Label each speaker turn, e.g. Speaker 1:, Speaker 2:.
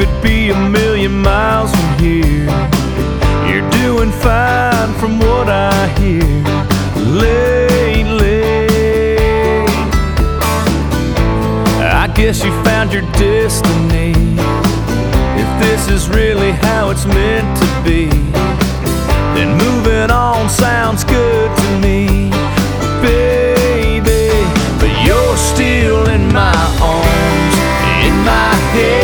Speaker 1: could be a million miles from here. You're doing fine from what I hear lately. I guess you found your destiny, if this is really how it's meant to be. Then moving on sounds good